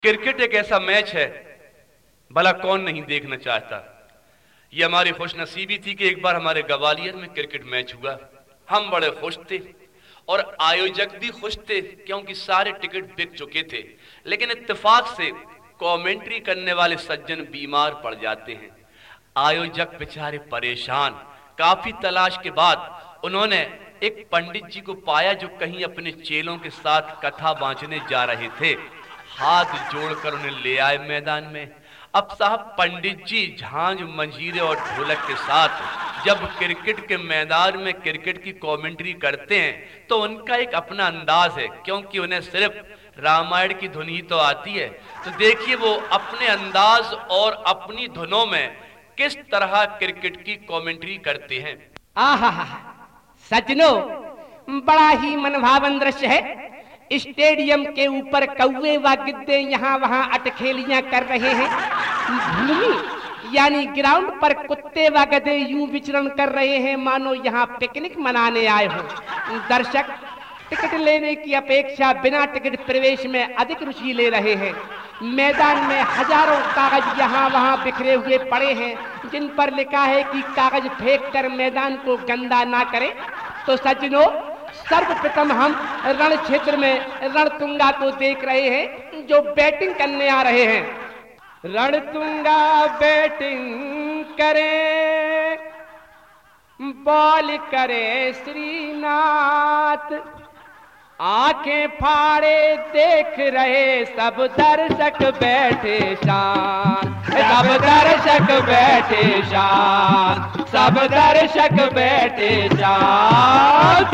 Cricket एक ऐसा match है, भला कौन नहीं देखना चाहता। ये हमारी खुशनसीबी थी कि एक बार हमारे ग्वालियर में क्रिकेट मैच हुआ। हम बड़े खुश थे और आयोजक भी खुश थे, क्योंकि सारे टिकट बिक चुके थे। लेकिन इत्तेफाक से कमेंट्री करने वाले सज्जन बीमार पड़ जाते हैं। आयोजक बेचारे परेशान। काफी तलाश के बाद उन्होंने एक पंडित जी को पाया जो कहीं अपने चेलों के साथ कथा बांचने जा रहे थे। हाथ जोड़कर उन्हें ले आए मैदान में। अब साहब पंडित जी झांझ मंजीरे और ढोलक के साथ जब क्रिकेट के मैदान में क्रिकेट की कमेंट्री करते हैं तो उनका एक अपना अंदाज है, क्योंकि उन्हें सिर्फ रामायण की धुन ही तो आती है। तो देखिए वो अपने अंदाज और अपनी धुनों में किस तरह क्रिकेट की कमेंट्री करते हैं। आहा सजनों, बड़ा ही मनभावन दृश्य है। स्टेडियम के ऊपर कौवे व गिद्दे यहाँ वहाँ अटखेलियां कर रहे हैं। भूमि यानी ग्राउंड पर कुत्ते व गधे यूं विचरण कर रहे हैं मानो यहाँ पिकनिक मनाने आए हो। दर्शक टिकट लेने की अपेक्षा बिना टिकट प्रवेश में अधिक रुचि ले रहे हैं। मैदान में हजारों कागज यहाँ वहाँ बिखरे हुए पड़े हैं, जिन पर लिखा है कि कागज फेंककर मैदान को गंदा ना करें। तो सज्जनों, सर्वप्रथम हम रण क्षेत्र में रणतुंगा को देख रहे हैं जो बैटिंग करने आ रहे हैं। रणतुंगा बैटिंग करे, बॉल करे श्रीनाथ, आंखें फाड़े देख रहे सब दर्शक बैठे शान, सब दर्शक बैठे शान, सब दर्शक बैठे शान।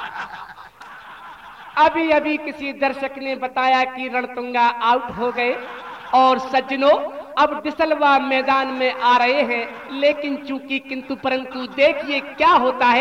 अभी अभी किसी दर्शक ने बताया कि रणतुंगा आउट हो गए और सज्जनों अब डिसलवा मैदान में आ रहे हैं। लेकिन चूंकि किंतु परंतु देखिए क्या होता है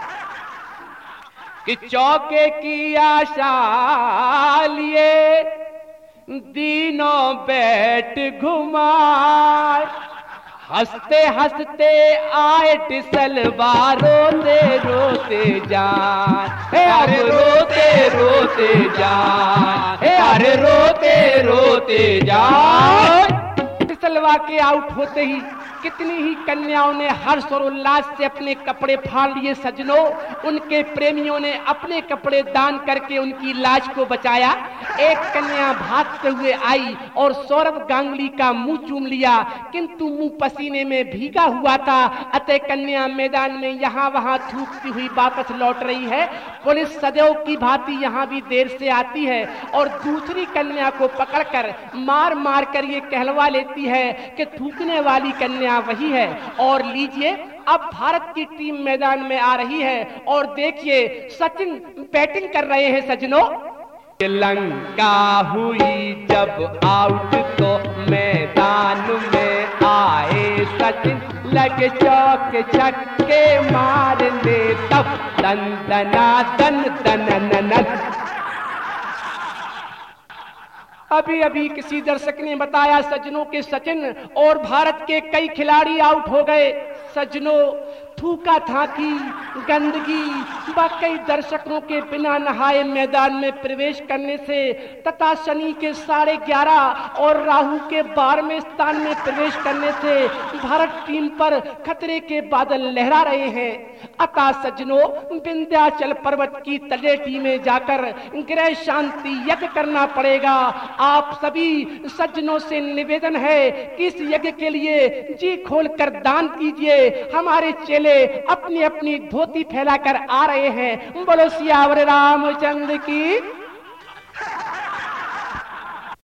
कि चौके की आशा लिए दिनों बैट घुमाए, हंसते हंसते आए डिसलवा रोते रोते जान, अरे रोते रोते जान, अरे रोते रोते जान। डिसलवा के आउट होते ही कितनी ही कन्याओं ने हर्ष और उल्लास से अपने कपड़े फाड़ लिए। सजनों, उनके प्रेमियों ने अपने कपड़े दान करके उनकी लाज को बचाया। एक कन्या भागते हुए आई और सौरभ गांगुली का मुंह चूम लिया, किंतु मुंह पसीने में भीगा हुआ था। अतः कन्या मैदान में यहाँ वहाँ थूकती हुई वापस लौट रही है। पुलिस सदैव की भांति यहाँ भी देर से आती है और दूसरी कन्या को पकड़कर मार मार कर ये कहलवा लेती है कि थूकने वाली कन्या वही है। और लीजिए, अब भारत की टीम मैदान में आ रही है और देखिए सचिन बैटिंग कर रहे हैं। सजनों, लंका हुई जब आउट तो मैदान में आए सचिन, लगे चौक छक्के मारने तब दन दना दन दन। अभी अभी किसी दर्शक ने बताया सज्जनों के सचिन और भारत के कई खिलाड़ी आउट हो गए। सज्जनों, थूका थाकी गंदगी व कई दर्शकों के बिना नहाए मैदान में प्रवेश करने से तथा शनि के 11:30 और राहु के 12वें स्थान में प्रवेश करने से भारत टीम पर खतरे के बादल लहरा रहे हैं। अतः सज्जनों, विंध्याचल पर्वत की तलेटी में जाकर गृह शांति यज्ञ करना पड़ेगा। आप सभी सज्जनों से निवेदन है कि इस यज्ञ के लिए जी खोलकर दान कीजिए। हमारे चेले अपनी अपनी धोती फैलाकर आ रहे हैं। बोलो सियावर रामचंद्र की।